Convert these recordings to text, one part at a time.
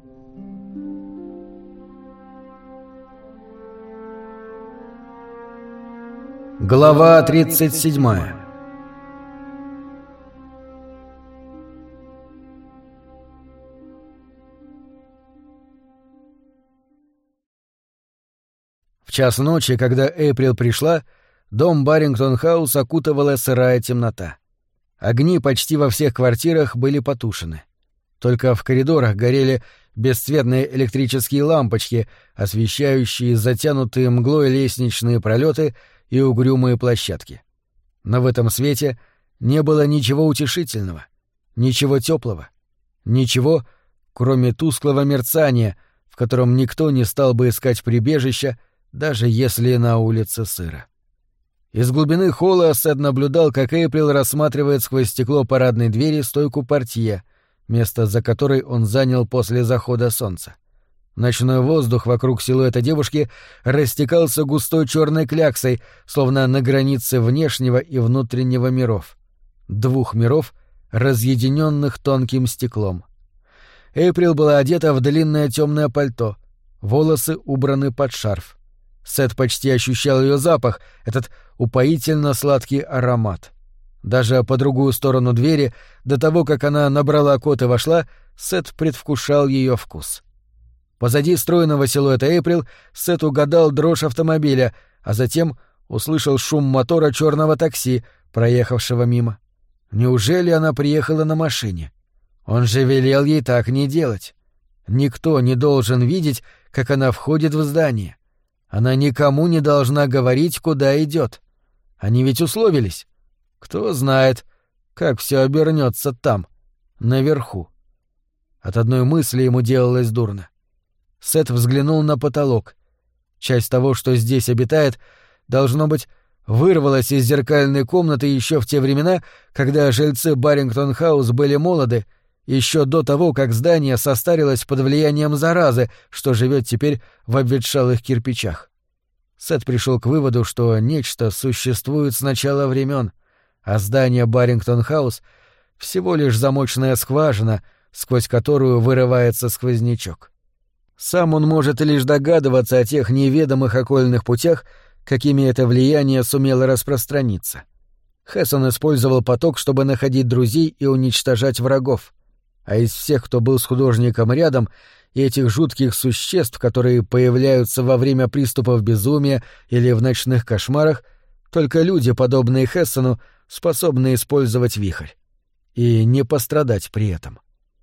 Глава 37. В час ночи, когда Эйприл пришла, дом Баррингтон-хаус окутывала сырая темнота. Огни почти во всех квартирах были потушены. Только в коридорах горели бесцветные электрические лампочки, освещающие затянутые мглой лестничные пролеты и угрюмые площадки. Но в этом свете не было ничего утешительного, ничего теплого, ничего, кроме тусклого мерцания, в котором никто не стал бы искать прибежища, даже если на улице сыро. Из глубины холла Сет наблюдал, как Эйприл рассматривает сквозь стекло парадной двери стойку портье, место за которой он занял после захода солнца. Ночной воздух вокруг силуэта девушки растекался густой черной кляксой, словно на границе внешнего и внутреннего миров. Двух миров, разъединенных тонким стеклом. Эйприл была одета в длинное темное пальто, волосы убраны под шарф. Сет почти ощущал ее запах, этот упоительно сладкий аромат. Даже по другую сторону двери, до того, как она набрала код и вошла, Сет предвкушал ее вкус. Позади стройного силуэта Эйприл Сет угадал дрожь автомобиля, а затем услышал шум мотора черного такси, проехавшего мимо. Неужели она приехала на машине? Он же велел ей так не делать. Никто не должен видеть, как она входит в здание. Она никому не должна говорить, куда идет. Они ведь условились. Кто знает, как все обернется там, наверху. От одной мысли ему делалось дурно. Сет взглянул на потолок. Часть того, что здесь обитает, должно быть, вырвалась из зеркальной комнаты еще в те времена, когда жильцы Баррингтон-хаус были молоды, еще до того, как здание состарилось под влиянием заразы, что живет теперь в обветшалых кирпичах. Сет пришел к выводу, что нечто существует с начала времен, а здание Баррингтон-хаус — всего лишь замочная скважина, сквозь которую вырывается сквознячок. Сам он может лишь догадываться о тех неведомых окольных путях, какими это влияние сумело распространиться. Хессон использовал поток, чтобы находить друзей и уничтожать врагов. А из всех, кто был с художником рядом, и этих жутких существ, которые появляются во время приступов безумия или в ночных кошмарах, только люди, подобные Хессону, способны использовать вихрь. И не пострадать при этом.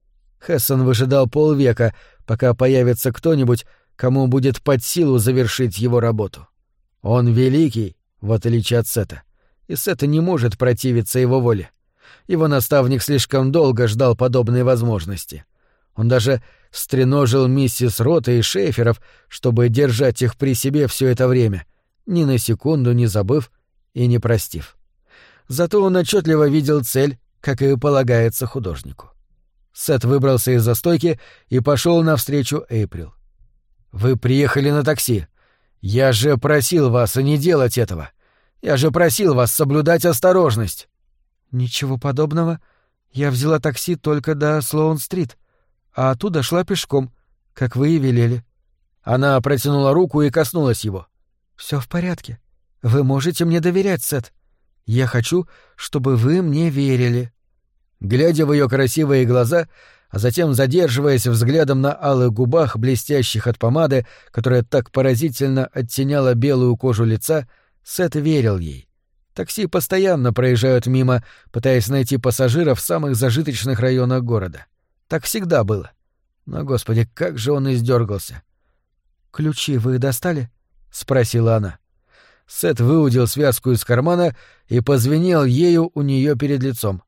Хессон выжидал полвека, пока появится кто-нибудь, кому будет под силу завершить его работу. Он великий, в отличие от Сета, и Сет не может противиться его воле. Его наставник слишком долго ждал подобной возможности. Он даже стреножил миссис Рота и Шейферов, чтобы держать их при себе все это время, ни на секунду не забыв и не простив. Зато он отчетливо видел цель, как и полагается художнику. Сет выбрался из застойки и пошел навстречу Эйприл. «Вы приехали на такси. Я же просил вас не делать этого. Я же просил вас соблюдать осторожность». «Ничего подобного. Я взяла такси только до Слоун-стрит, а оттуда шла пешком, как вы и велели». Она протянула руку и коснулась его. «Все в порядке. Вы можете мне доверять, Сет. Я хочу, чтобы вы мне верили». Глядя в ее красивые глаза, а затем задерживаясь взглядом на алых губах, блестящих от помады, которая так поразительно оттеняла белую кожу лица, Сет верил ей. Такси постоянно проезжают мимо, пытаясь найти пассажиров в самых зажиточных районах города. Так всегда было. Но, господи, как же он издергался. «Ключи вы достали?» — спросила она. Сет выудил связку из кармана и позвенел ею у нее перед лицом.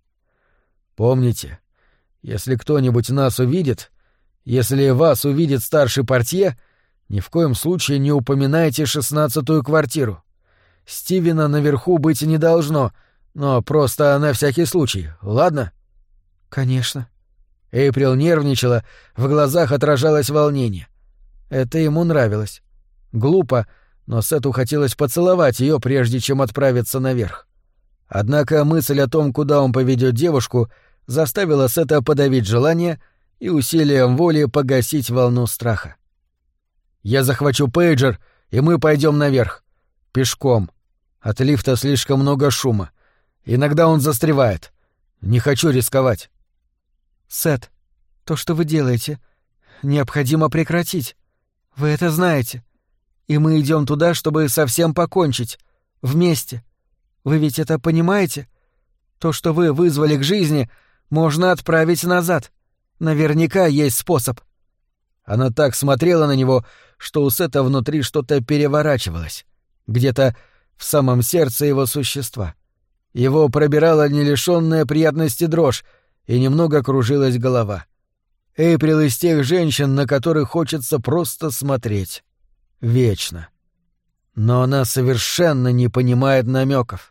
«Помните, если кто-нибудь нас увидит, если вас увидит старший портье, ни в коем случае не упоминайте 16-ю квартиру. Стивена наверху быть не должно, но просто на всякий случай, ладно?» «Конечно». Эйприл нервничала, в глазах отражалось волнение. Это ему нравилось. Глупо, но Сету хотелось поцеловать ее, прежде чем отправиться наверх. Однако мысль о том, куда он поведет девушку, заставила Сета подавить желание и усилием воли погасить волну страха. «Я захвачу пейджер, и мы пойдем наверх. Пешком. От лифта слишком много шума. Иногда он застревает. Не хочу рисковать». «Сет, то, что вы делаете, необходимо прекратить. Вы это знаете. И мы идем туда, чтобы совсем покончить. Вместе. Вы ведь это понимаете? То, что вы вызвали к жизни, можно отправить назад. Наверняка есть способ». Она так смотрела на него, что у Сета внутри что-то переворачивалось. Где-то в самом сердце его существа. Его пробирала не лишённая приятности дрожь, и немного кружилась голова. Эйприл из тех женщин, на которых хочется просто смотреть. Вечно. Но она совершенно не понимает намеков.